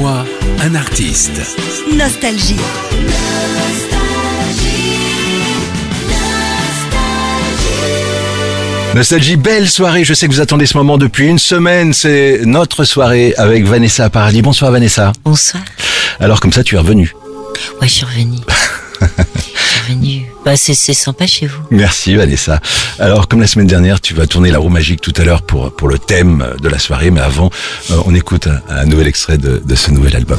moi, un artiste. Nostalgie. Nostalgie, belle soirée. Je sais que vous attendez ce moment depuis une semaine. C'est notre soirée avec Vanessa Paradis. Bonsoir Vanessa. Bonsoir. Alors comme ça, tu es revenue. Ouais, je suis revenue. Bah, c'est sympa chez vous. Merci Vanessa. Alors comme la semaine dernière, tu vas tourner la roue magique tout à l'heure pour le thème de la soirée. Mais avant, on écoute un nouvel extrait de ce nouvel album.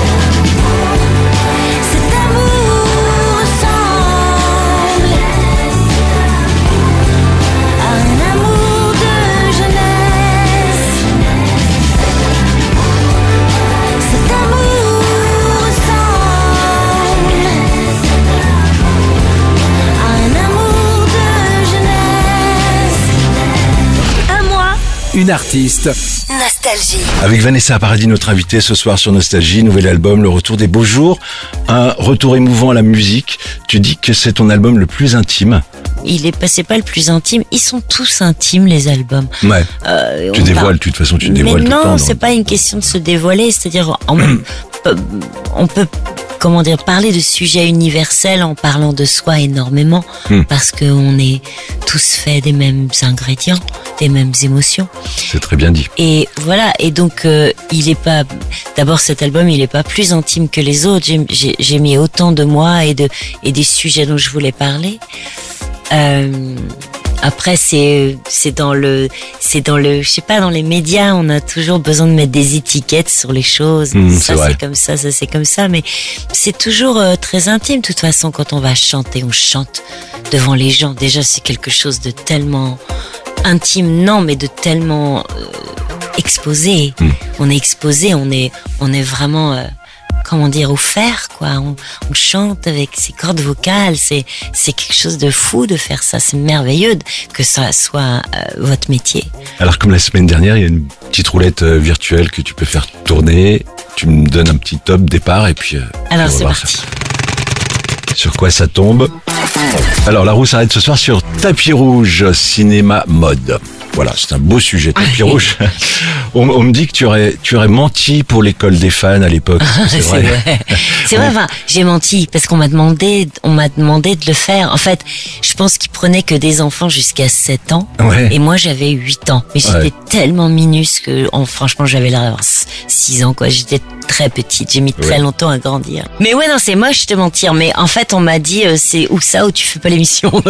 Une artiste. Nostalgie. Avec Vanessa Paradis, notre invitée ce soir sur Nostalgie, nouvel album, le retour des beaux jours, un retour émouvant à la musique. Tu dis que c'est ton album le plus intime. C'est pas le plus intime. Ils sont tous intimes, les albums. Ouais. Tu dévoiles, de toute façon, tu dévoiles tout le temps. Mais non, c'est pas une question de se dévoiler. C'est-à-dire, on peut, parler de sujets universels en parlant de soi énormément, parce qu'on est tous faits des mêmes ingrédients, des mêmes émotions. C'est très bien dit. Et voilà. Et donc, d'abord, cet album, il est pas plus intime que les autres. J'ai mis autant de moi et des sujets dont je voulais parler. Après, c'est dans le, je sais pas, dans les médias, on a toujours besoin de mettre des étiquettes sur les choses. Ça c'est comme ça c'est comme ça, mais c'est toujours très intime. De toute façon, quand on va chanter, on chante devant les gens. Déjà, c'est quelque chose de tellement intime, non, mais de tellement exposé. On est exposé, on est vraiment offert, quoi. On chante avec ses cordes vocales. C'est quelque chose de fou de faire ça. C'est merveilleux que ça soit votre métier. Alors, comme la semaine dernière, il y a une petite roulette virtuelle que tu peux faire tourner. Tu me donnes un petit top départ et puis... Alors, c'est parti. Sur quoi ça tombe? Alors, la roue s'arrête ce soir sur Tapis Rouge, cinéma mode. Voilà, c'est un beau sujet, Tapis Rouge. On me dit que tu aurais menti pour l'école des fans à l'époque. C'est vrai. C'est vrai. Enfin, j'ai menti parce qu'on m'a demandé de le faire. En fait, je pense qu'ils prenaient que des enfants jusqu'à 7 ans. Ouais. Et moi, j'avais 8 ans. Mais j'étais tellement minuscule que, franchement, j'avais l'air d'avoir 6 ans, quoi. J'étais très petite. J'ai mis très longtemps à grandir. Mais ouais, non, c'est moche de mentir. Mais en fait, on m'a dit, c'est où ça, où tu fais pas l'émission. Donc,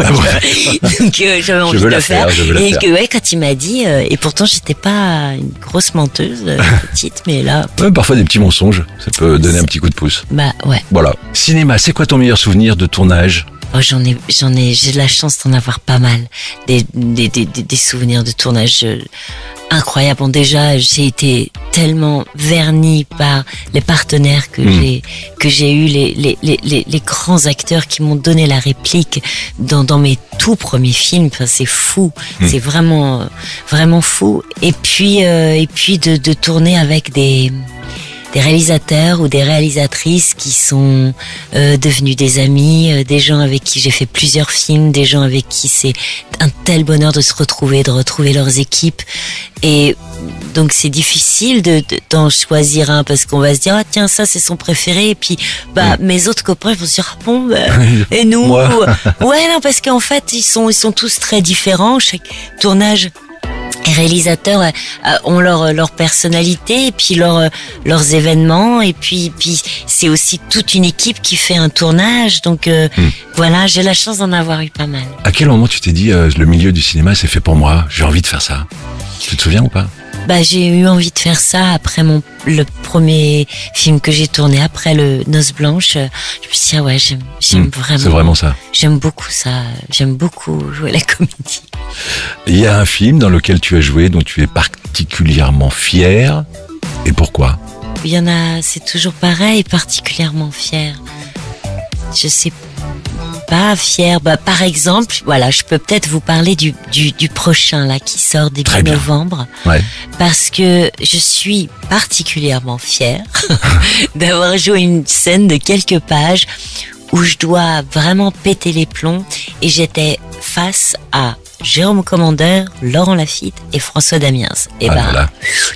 j'avais envie de le faire. Et que, quand il m'a dit, et pourtant, j'étais pas une grosse menteuse, petite, mais là... Ouais, parfois des petits mensonges, ça peut donner un petit coup de pouce. Bah, ouais. Voilà. Cinéma, c'est quoi ton meilleur souvenir de tournage? Oh, j'ai de la chance d'en avoir pas mal. Des souvenirs de tournage incroyables. Bon, déjà, j'ai été tellement vernie par les partenaires que j'ai eu, les grands acteurs qui m'ont donné la réplique dans mes tout premiers films. Enfin, c'est fou. C'est vraiment, vraiment fou. Et puis de tourner avec des réalisateurs ou des réalisatrices qui sont devenus des amis, des gens avec qui j'ai fait plusieurs films, des gens avec qui c'est un tel bonheur de se retrouver, de retrouver leurs équipes. Et donc c'est difficile d'en choisir un parce qu'on va se dire ah tiens ça c'est son préféré et puis mes autres copains vont se dire et nous ouais non parce qu'en fait ils sont tous très différents, chaque tournage. Les réalisateurs ont leur personnalité et puis leurs événements et puis c'est aussi toute une équipe qui fait un tournage donc voilà, j'ai la chance d'en avoir eu pas mal. À quel moment tu t'es dit le milieu du cinéma c'est fait pour moi, j'ai envie de faire ça? Tu te souviens ou pas? J'ai eu envie de faire ça après le premier film que j'ai tourné après le Noces Blanches. Je me suis dit j'aime vraiment. C'est vraiment ça. J'aime beaucoup ça. J'aime beaucoup jouer la comédie. Il y a un film dans lequel tu as joué dont tu es particulièrement fière. Et pourquoi? Il y en a, c'est toujours pareil, particulièrement fière. Je sais pas fière. Par exemple, voilà, je peux peut-être vous parler du prochain là qui sort début novembre. Ouais. Parce que je suis particulièrement fière d'avoir joué une scène de quelques pages où je dois vraiment péter les plombs et j'étais face à Jérôme Commandeur, Laurent Lafitte et François Damiens. Et voilà. Genre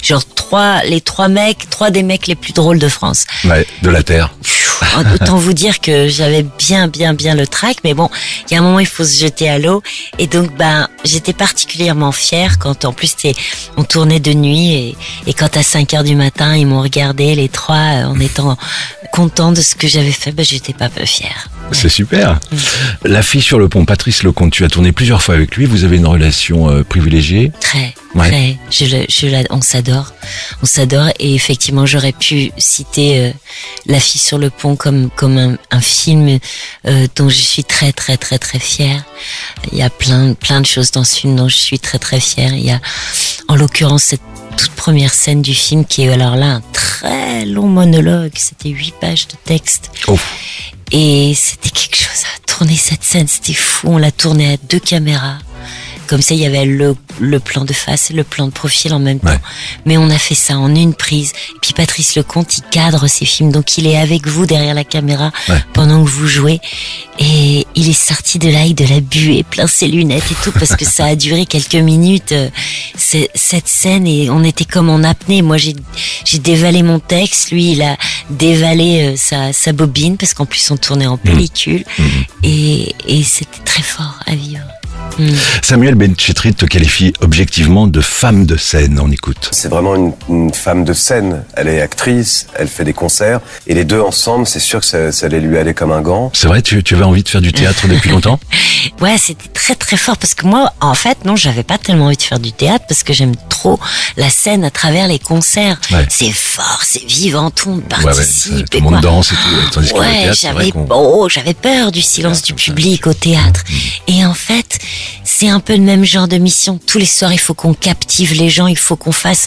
trois des mecs les plus drôles de France. Ouais, de la Terre. Autant vous dire que j'avais bien le trac, mais bon, il y a un moment il faut se jeter à l'eau, et donc j'étais particulièrement fière quand en plus on tournait de nuit, et quand à 5h du matin ils m'ont regardé les trois en étant contents de ce que j'avais fait, j'étais pas peu fière. C'est super. La fille sur le pont, Patrice Lecomte, tu as tourné plusieurs fois avec lui, vous avez une relation privilégiée? Très. Ouais. On s'adore, et effectivement j'aurais pu citer La fille sur le pont comme un film dont je suis très fière. Il y a plein de choses dans ce film dont je suis très fière. Il y a en l'occurrence cette toute première scène du film qui est alors là un très long monologue, c'était 8 pages de texte. Oh. Et c'était quelque chose à tourner cette scène, c'était fou, on l'a tournée à 2 caméras. Comme ça, il y avait le plan de face et le plan de profil en même temps. Ouais. Mais on a fait ça en une prise. Et puis Patrice Lecomte, il cadre ses films. Donc il est avec vous derrière la caméra pendant que vous jouez. Et il est sorti de là avec de la buée, plein ses lunettes et tout, parce que ça a duré quelques minutes, cette scène, et on était comme en apnée. Moi, j'ai dévalé mon texte. Lui, il a dévalé sa bobine, parce qu'en plus, on tournait en pellicule. Et c'était très fort à vivre. Samuel Benchetrit te qualifie objectivement de femme de scène, on écoute. C'est vraiment une femme de scène. Elle est actrice, elle fait des concerts, et les deux ensemble, c'est sûr que ça allait lui aller comme un gant. C'est vrai, tu avais envie de faire du théâtre depuis longtemps? Ouais, c'était très fort, parce que moi, en fait, non, j'avais pas tellement envie de faire du théâtre, parce que j'aime trop la scène à travers les concerts. Ouais. C'est fort, c'est vivant, tout le monde participe. Tout le monde danse et tout. Tandis que le théâtre, j'avais peur du silence du public au théâtre. Et en fait, c'est un peu le même genre de mission. Tous les soirs, il faut qu'on captive les gens, il faut qu'on fasse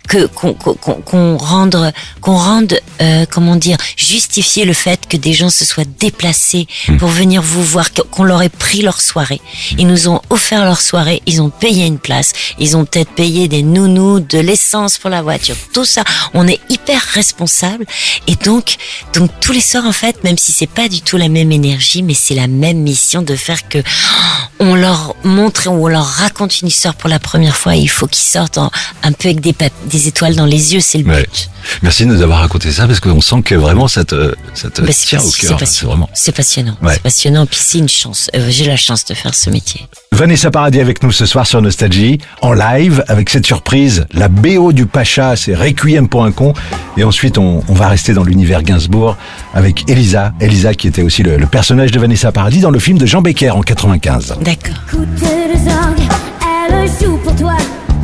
qu'on rende, comment dire, justifier le fait que des gens se soient déplacés pour venir vous voir, qu'on leur ait pris leur soirée. Ils nous ont offert leur soirée, ils ont payé une place, ils ont peut-être payé des nounous, de l'essence pour la voiture, tout ça. On est hyper responsable, et donc tous les soirs, en fait, même si c'est pas du tout la même énergie, mais c'est la même mission de faire que on leur montre, on leur raconte une histoire pour la première fois, et il faut qu'ils sortent un peu avec des étoiles dans les yeux, c'est le but. Ouais. Merci de nous avoir raconté ça, parce qu'on sent que vraiment ça te tient au cœur. C'est passionnant. Ouais. C'est passionnant, puis c'est une chance. J'ai la chance de faire ce métier. Vanessa Paradis avec nous ce soir sur Nostalgie, en live, avec cette surprise, la BO du Pacha, c'est Requiem pour un con. Et ensuite, on va rester dans l'univers Gainsbourg avec Elisa qui était aussi le personnage de Vanessa Paradis dans le film de Jean Becker en 95. D'accord. Écoute les orgues, elle joue pour toi.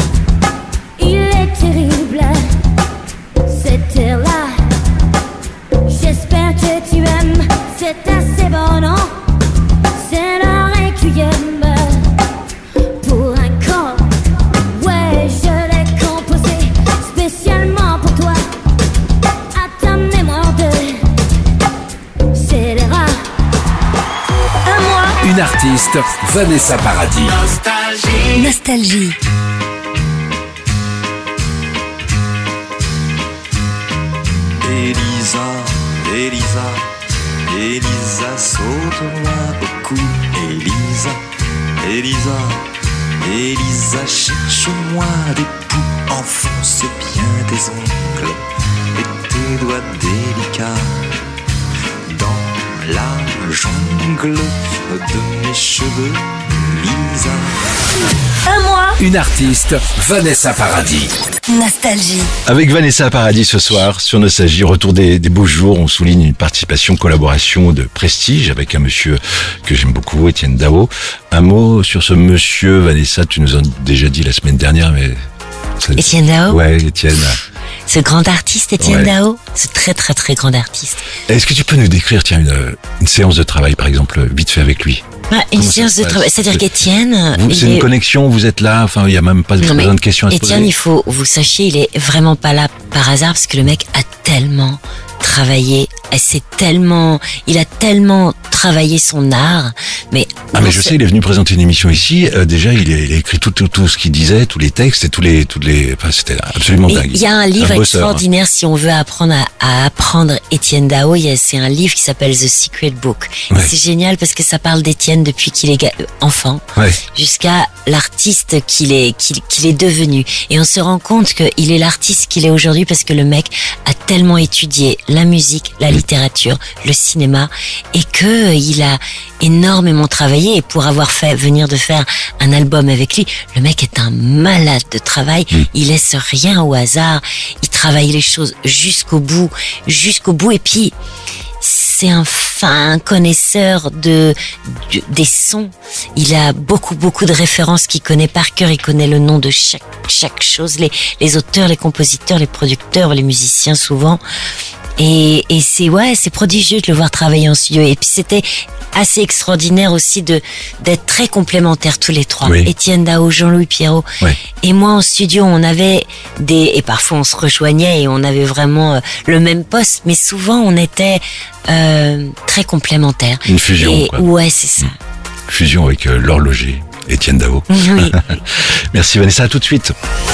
Il est terrible, cet air-là. J'espère que tu aimes, c'est assez bon, non? C'est le requiem pour un con. Ouais, je l'ai composé spécialement pour toi. À ta mémoire de scélérat. À moi, Une artiste, Vanessa Paradis. Nostalgie. Elisa, saute-moi au cou. Elisa, cherche-moi des poux. Enfonce bien tes ongles et tes doigts délicats dans la jungle de mes cheveux, Lisa. À moi, Une artiste, Vanessa Paradis. Nostalgie. Avec Vanessa Paradis ce soir sur Nostalgie, retour des beaux jours, on souligne une participation, collaboration de prestige avec un monsieur que j'aime beaucoup, Étienne Dao. Un mot sur ce monsieur, Vanessa, tu nous en as déjà dit la semaine dernière, mais... Étienne Dao? Ouais, Étienne. Ce grand artiste, Étienne Dao, ce très grand artiste. Est-ce que tu peux nous décrire, tiens, une séance de travail, par exemple, vite fait avec lui? Une séance de travail, c'est-à-dire qu'Étienne... C'est une connexion, vous êtes là, enfin, il n'y a même pas besoin de questions à se poser. Étienne, il faut, vous sachiez, il est vraiment pas là par hasard, parce que le mec a tellement travaillé. Il a tellement travaillé son art, mais je sais, il est venu présenter une émission ici. Déjà, il a écrit tout ce qu'il disait, tous les textes et tous les. Enfin, c'était absolument dingue. Il y a un livre extraordinaire si on veut apprendre à apprendre Étienne Dao. C'est un livre qui s'appelle The Secret Book. Ouais. C'est génial parce que ça parle d'Étienne depuis qu'il est enfant jusqu'à l'artiste qu'il est devenu. Et on se rend compte qu'il est l'artiste qu'il est aujourd'hui parce que le mec a tellement étudié la musique, la littérature, le cinéma, et que il a énormément travaillé. Et pour avoir venir de faire un album avec lui, le mec est un malade de travail. Il laisse rien au hasard. Il travaille les choses jusqu'au bout. Et puis, c'est un fin connaisseur des sons. Il a beaucoup de références qu'il connaît par cœur. Il connaît le nom de chaque chose. Les auteurs, les compositeurs, les producteurs, les musiciens souvent. Et c'est prodigieux de le voir travailler en studio. Et puis c'était assez extraordinaire aussi d'être très complémentaires tous les trois. Oui. Étienne Dao, Jean-Louis Pierrot. Oui. Et moi en studio, on avait et parfois on se rejoignait et on avait vraiment le même poste, mais souvent on était très complémentaires. Une fusion, quoi. Ouais, c'est ça. Fusion avec l'horloger, Étienne Dao. Oui. Merci Vanessa, à tout de suite.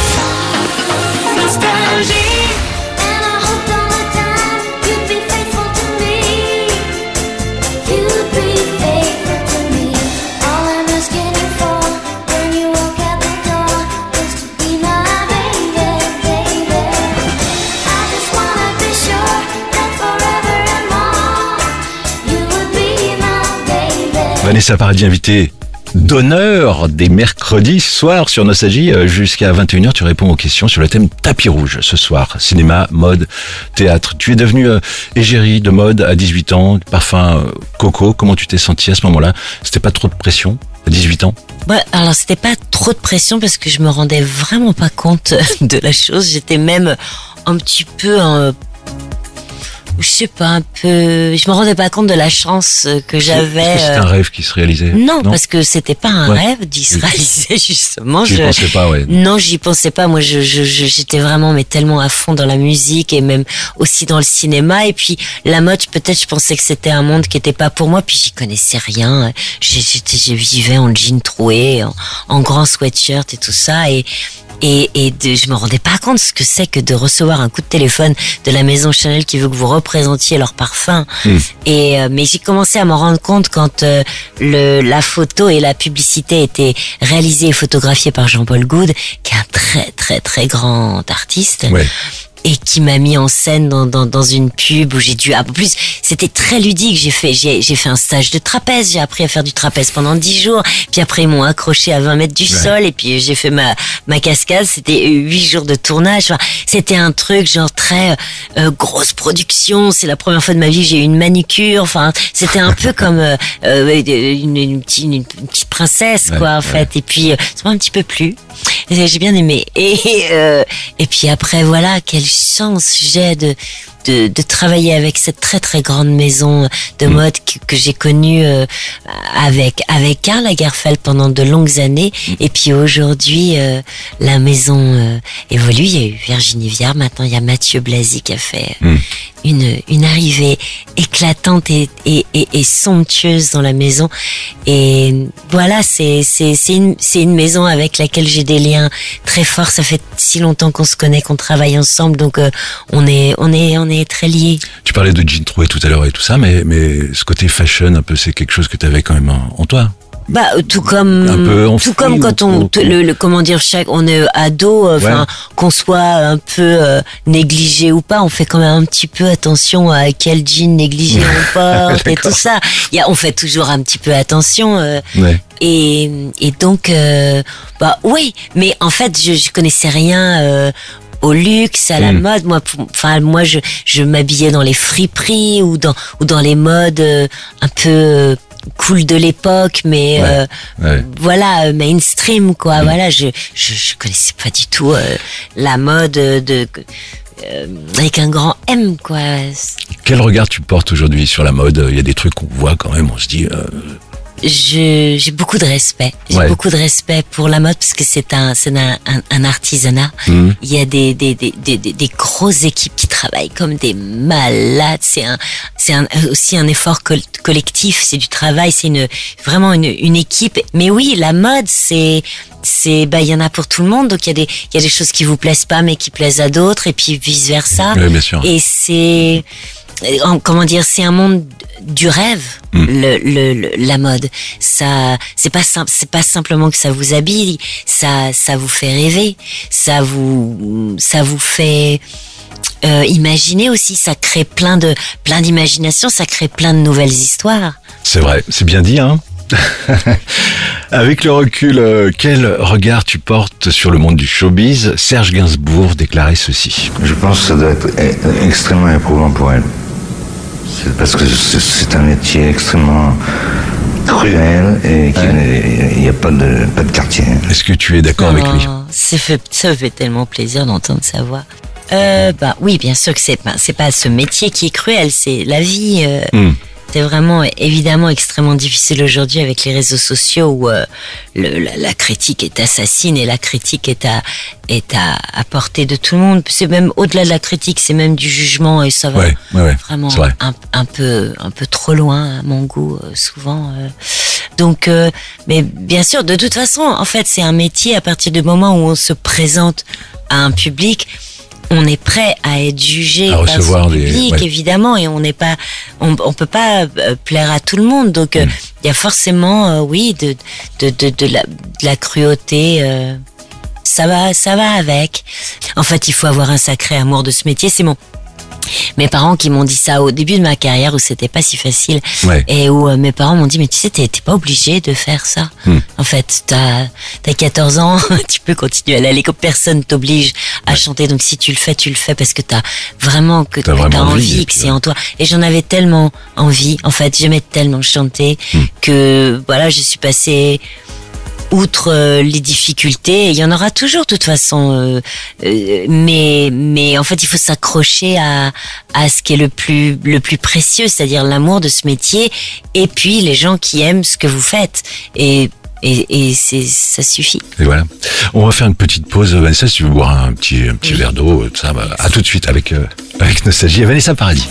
Vanessa Paradis, invitée d'honneur des mercredis soirs sur Nostalgie. Jusqu'à 21h, tu réponds aux questions sur le thème tapis rouge ce soir. Cinéma, mode, théâtre. Tu es devenue égérie de mode à 18 ans, parfum Coco. Comment tu t'es sentie à ce moment-là? C'était pas trop de pression à 18 ans? Ouais, alors c'était pas trop de pression parce que je me rendais vraiment pas compte de la chose. J'étais même un petit peu je sais pas, je me rendais pas compte de la chance que j'avais. Est-ce que c'était un rêve qui se réalisait? Non, parce que c'était pas un rêve d'y se réaliser, justement. J'y pensais pas, ouais. Non, j'y pensais pas. Moi, j'étais vraiment, tellement à fond dans la musique et même aussi dans le cinéma. Et puis, la mode, peut-être, je pensais que c'était un monde qui était pas pour moi. Puis, j'y connaissais rien. Je vivais en jean troué, en grand sweatshirt et tout ça. Je me rendais pas compte ce que c'est que de recevoir un coup de téléphone de la maison Chanel qui veut que vous représentiez leur parfum. Mais j'ai commencé à m'en rendre compte quand la photo et la publicité étaient réalisées et photographiées par Jean-Paul Goude, qui est un très très très grand artiste. Ouais. Et qui m'a mis en scène dans une pub où j'ai dû, en plus, c'était très ludique. J'ai fait un stage de trapèze. J'ai appris à faire du trapèze pendant 10 jours. Puis après, ils m'ont accroché à 20 mètres du sol. Et puis, j'ai fait ma cascade. C'était 8 jours de tournage. Enfin, c'était un truc, genre, très, grosse production. C'est la première fois de ma vie que j'ai eu une manucure. Enfin, c'était un peu comme, une petite princesse, quoi, en fait. Et puis, ça m'a un petit peu plu. J'ai bien aimé. Et puis après, voilà, quelle chance j'ai de travailler avec cette très très grande maison de mode que j'ai connue avec Karl Lagerfeld pendant de longues années. Et puis aujourd'hui, la maison évolue. Il y a eu Virginie Viard, maintenant il y a Mathieu Blasi qui a fait une arrivée éclatante et somptueuse dans la maison. Et voilà, c'est une maison avec laquelle j'ai des liens très forts. Ça fait si longtemps qu'on se connaît, qu'on travaille ensemble, donc on est très liés. Tu parlais de jean troué tout à l'heure et tout ça, mais ce côté fashion un peu, c'est quelque chose que tu avais quand même en toi. Bah tout comme quand on comment dire, on est ado, enfin qu'on soit un peu négligé ou pas, on fait quand même un petit peu attention à quel jean négligé on porte et tout ça. On fait toujours un petit peu attention. Et donc bah oui, mais en fait je connaissais rien au luxe, à la mode. Moi je m'habillais dans les friperies ou dans les modes un peu cool de l'époque, mais voilà, mainstream, quoi. Voilà, je connaissais pas du tout la mode avec un grand M, quoi. Quel regard tu portes aujourd'hui sur la mode? Il y a des trucs qu'on voit quand même, on se dit j'ai beaucoup de respect. J'ai Ouais. beaucoup de respect pour la mode parce que c'est un artisanat. Mhm. Il y a des grosses équipes qui travaillent comme des malades. C'est aussi un effort collectif. C'est du travail. C'est vraiment une équipe. Mais oui, la mode, il y en a pour tout le monde. Donc il y a des choses qui vous plaisent pas, mais qui plaisent à d'autres, et puis vice versa. Oui, bien sûr. Et c'est un monde du rêve, la mode. Ça, c'est pas simplement que ça vous habille, ça vous fait rêver, ça vous fait imaginer aussi, ça crée plein d'imagination, ça crée plein de nouvelles histoires. C'est vrai, c'est bien dit, hein. Avec le recul, quel regard tu portes sur le monde du showbiz? Serge Gainsbourg déclarait ceci. Je pense que ça doit être extrêmement éprouvant pour elle. C'est parce que c'est un métier extrêmement cruel et qu'il n'y a pas de quartier. Est-ce que tu es d'accord avec lui? Ça fait tellement plaisir d'entendre sa voix. Oui, bien sûr que c'est pas ce métier qui est cruel, c'est la vie. C'est vraiment évidemment extrêmement difficile aujourd'hui avec les réseaux sociaux où la critique est assassine et la critique est à portée de tout le monde. C'est même au-delà de la critique, c'est même du jugement, et ça va vraiment un peu trop loin à mon goût souvent. Donc, mais bien sûr, de toute façon, en fait, c'est un métier. À partir du moment où on se présente à un public, on est prêt à être jugé par ce public, évidemment, et on peut pas plaire à tout le monde. Donc, il y a forcément, de la cruauté. Ça va avec. En fait, il faut avoir un sacré amour de ce métier. C'est mes parents qui m'ont dit ça au début de ma carrière où c'était pas si facile, et où mes parents m'ont dit, mais tu sais, t'es pas obligé de faire ça. En fait, t'as 14 ans, tu peux continuer à aller, comme personne t'oblige à chanter. Donc si tu le fais parce que t'as vraiment envie, que c'est en toi. Et j'en avais tellement envie. En fait, j'aimais tellement chanter que voilà, je suis passée outre les difficultés. Il y en aura toujours de toute façon, mais en fait il faut s'accrocher à ce qui est le plus précieux, c'est-à-dire l'amour de ce métier, et puis les gens qui aiment ce que vous faites, et ça suffit. Et voilà. On va faire une petite pause. Vanessa, si tu veux boire un petit verre d'eau, ça, à tout de suite avec Nostalgie et Vanessa Paradis.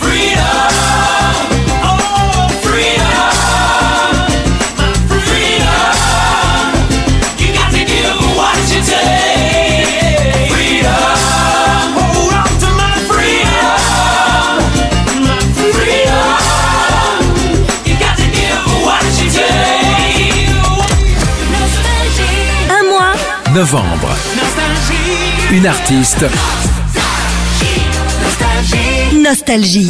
Novembre. Une artiste. Nostalgie.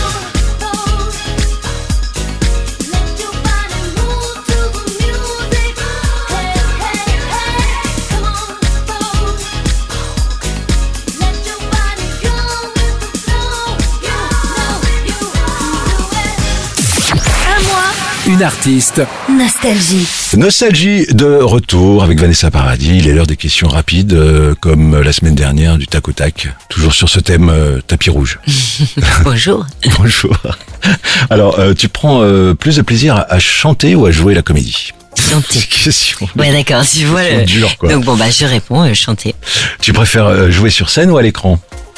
Une artiste. Nostalgie. Nostalgie de retour avec Vanessa Paradis. Il est l'heure des questions rapides, comme la semaine dernière, du tac au tac. Toujours sur ce thème tapis rouge. Bonjour. Bonjour. Alors, tu prends plus de plaisir à chanter ou à jouer la comédie? Chanter. Question. Ouais, d'accord. Tu vois. Dur, quoi. Donc je réponds chanter. Tu préfères jouer sur scène ou à l'écran?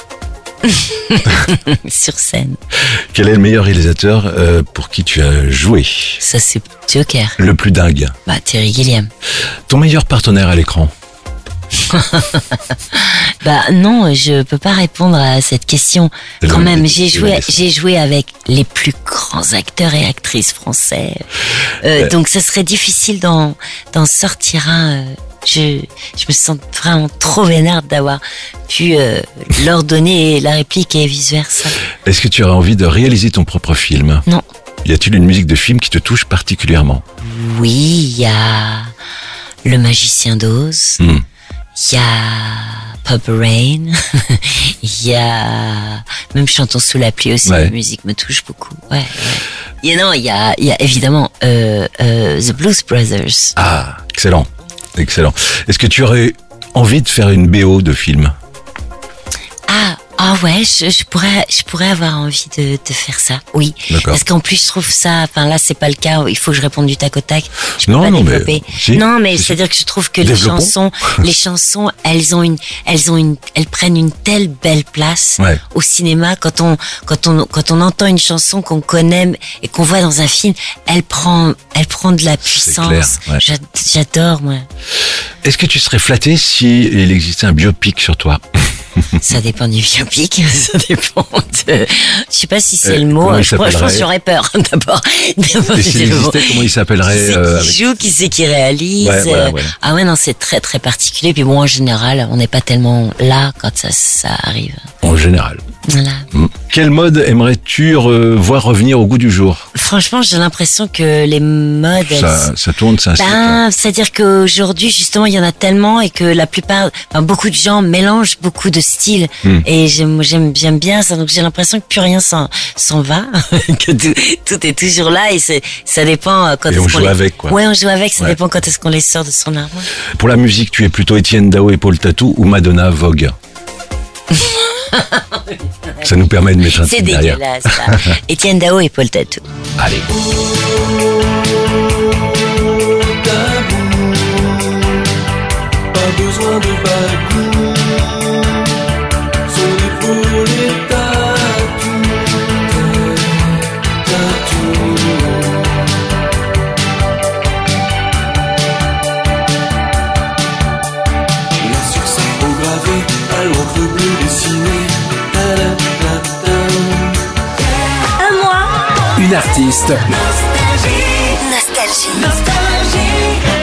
Sur scène. Quel est le meilleur réalisateur pour qui tu as joué? Ça, c'est Joker. Le plus dingue? Terry Gilliam. Ton meilleur partenaire à l'écran? Non, je peux pas répondre à cette question. Quand même, j'ai joué avec les plus grands acteurs et actrices français. Donc ça serait difficile d'en sortir un. Je me sens vraiment trop vénère d'avoir pu leur donner la réplique et vice versa. Est-ce que tu aurais envie de réaliser ton propre film? Non. Y a-t-il une musique de film qui te touche particulièrement? Oui, il y a Le Magicien d'Oz. Il y a Purple Rain. Il y a même Chantons sous la pluie aussi. La musique me touche beaucoup. Il y a évidemment The Blues Brothers. Ah, excellent. Excellent. Est-ce que tu aurais envie de faire une BO de film? Ah ouais, je pourrais avoir envie de faire ça. Oui. D'accord. Parce qu'en plus, je trouve ça, enfin là, c'est pas le cas. Il faut que je réponde du tac au tac. Je peux Non, pas non, mais développer. si. Non, mais Si. c'est-à-dire que je trouve que Développons. les chansons, elles prennent une telle belle place Ouais. au cinéma. Quand on entend une chanson qu'on connaît et qu'on voit dans un film, elle prend de la puissance. clair, ouais. J'adore, moi. Est-ce que tu serais flatté si il existait un biopic sur toi? Ça dépend du biopic, ça dépend de... Je sais pas si c'est le mot, comment il je pense s'appellerait que j'aurais peur, d'abord. Et s'il existait, comment il s'appellerait Qui c'est qui joue, qui c'est qui réalise. Ouais, voilà. Ah ouais, non, c'est très très particulier. Puis bon, en général, on n'est pas tellement là quand ça arrive. En général. Voilà. Quelle mode aimerais-tu voir revenir au goût du jour? Franchement, j'ai l'impression que les modes... Ça tourne, ça incite. C'est-à-dire qu'aujourd'hui, justement, il y en a tellement et que la plupart, beaucoup de gens mélangent beaucoup de styles. Et j'aime bien ça. Donc j'ai l'impression que plus rien s'en va, que tout est toujours là et ça dépend quand Et est-ce on qu'on joue les... avec, quoi. Ouais, on joue avec. Ça Ouais. dépend quand est-ce qu'on les sort de son armoire. Pour la musique, tu es plutôt Étienne Dao et Paul Tatou ou Madonna Vogue? Ça nous permet de mettre un C'est truc derrière. dégueulasse, ça. Étienne Dao et Paul Tatou. Allez. Pas besoin de bagou. Son épaule est la sur sa peau gravée, à l'encre bleue dessinée. Une artiste, Nostalgie.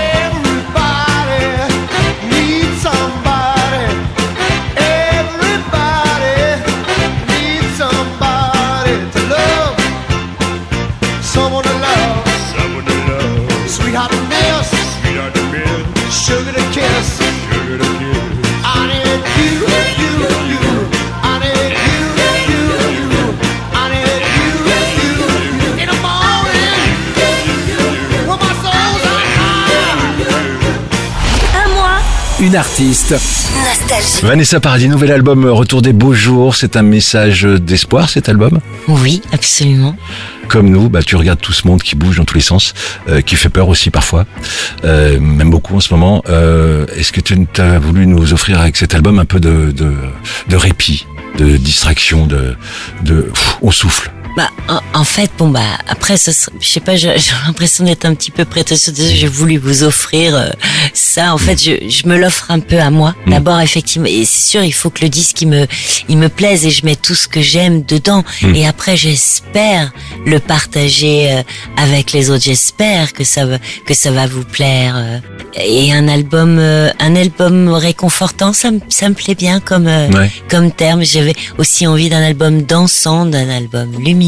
une artiste, Nostalgie. Vanessa Paradis, nouvel album Retour des beaux jours. C'est un message d'espoir, cet album. Oui, absolument. Comme nous, tu regardes tout ce monde qui bouge dans tous les sens, qui fait peur aussi parfois, même beaucoup en ce moment. Est-ce que tu as voulu nous offrir avec cet album un peu de répit, de distraction, on souffle? En fait, après, je sais pas, j'ai l'impression d'être un petit peu prétentieuse. J'ai voulu vous offrir ça. En fait, je me l'offre un peu à moi. D'abord, effectivement, et c'est sûr, il faut que le disque il me plaise et je mets tout ce que j'aime dedans. Et après, j'espère le partager avec les autres. J'espère que ça va vous plaire. Et un album réconfortant, ça me plaît bien comme terme. J'avais aussi envie d'un album dansant, d'un album lumineux.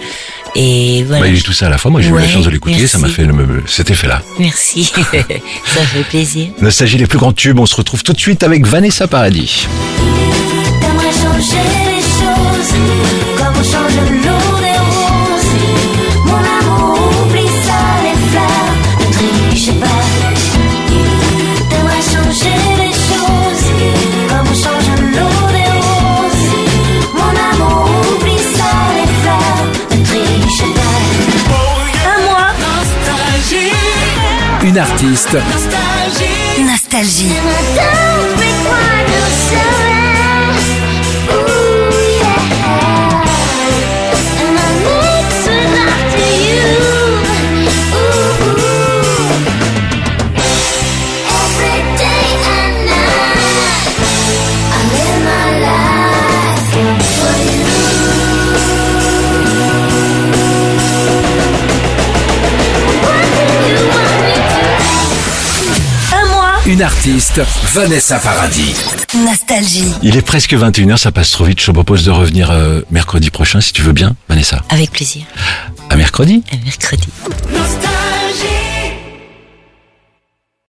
Et voilà. Il est tout ça à la fois. Moi, j'ai eu la chance de l'écouter. Merci. Ça m'a fait cet effet-là. Merci. Ça fait plaisir. Nostalgie, les plus grands tubes. On se retrouve tout de suite avec Vanessa Paradis. T'aimerais changer les choses, comme on change l'eau des roses. Mon amour, oublie ça, les fleurs, ne triche pas. T'aimerais changer les choses, comme on change l'eau des roses. Mon amour, oublie ça, les fleurs, ne triche pas. À moi, nostalgie, une artiste, Nostalgie. don't require no service. Ooh, yeah. And I mix it after you. Ooh. Every day and night, I live my life for you. What do you want me to? À moi. une artiste, Vanessa Paradis. Nostalgie. Il est presque 21h, ça passe trop vite. Je te propose de revenir mercredi prochain, si tu veux bien, Vanessa. Avec plaisir. À mercredi. À mercredi. Nostalgie.